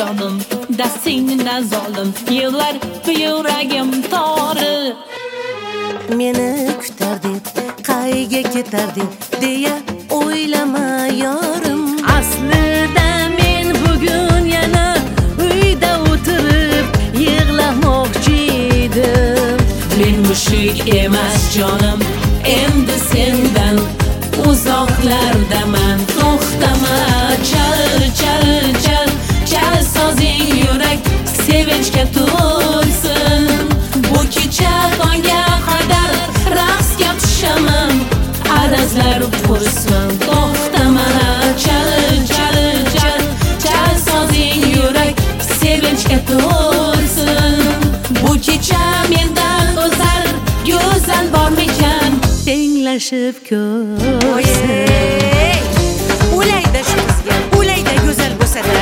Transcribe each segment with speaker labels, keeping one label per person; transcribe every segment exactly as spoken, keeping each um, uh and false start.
Speaker 1: jonim, dastingdan zolim, yig'lar bu yuragim tori.
Speaker 2: Meni kutarding, qayga ketarding deya o'ylama yorim. Aslida men bugun yana uyda o'tirib yig'lamoqchi edim.
Speaker 1: Men mushuk emas jonim, endi sendan uzoqlardaman. To'xtama, chal, chal, chal, chal sozing yurak sevinchga to'lsin. Bu kecha tongga qadar raqsga tushaman, arazlar qursin. To'xtama, chal, chal, chal, chal sozing yurak sevinchga to'lsin. Bu kecha mendan o'zar go'zal bormikan,
Speaker 2: tenglashib ko'rsin.
Speaker 3: O'layda shu qizga, o'layda go'zal bo'lsa-da.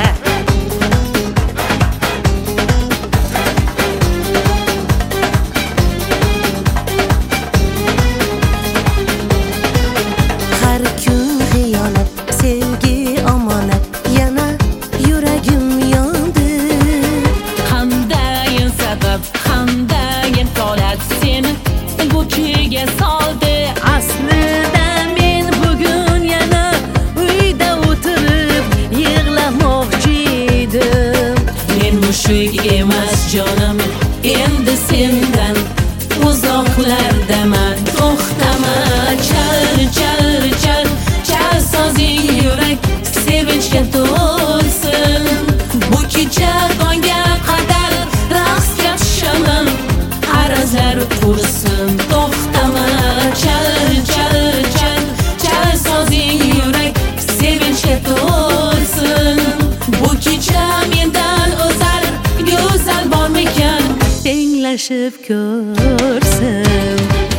Speaker 2: Har kun xiyonat, sevgi omonat, yana yuragim yondi.
Speaker 1: qandayin sabab, qandayin holat seni bu kuyga soldi.
Speaker 2: Aslida men bugun yana uyda o'tirib yig'lamoqchi edim.
Speaker 1: Men mushuk emas jonim, endi sendan uzoqlardaman. To'xtama, chal, chal, chal, chal sozing yurak sevinchga to'lsin. Bu kecha tongga qadar raqsga tushaman, arazlar qursin. To'xtama, chal, chal, chal, chal sozing yurak sevinchga to'lsin. Bu kecha mendan o'zar go'zal bormikan,
Speaker 2: Tenglashib ko'rsin.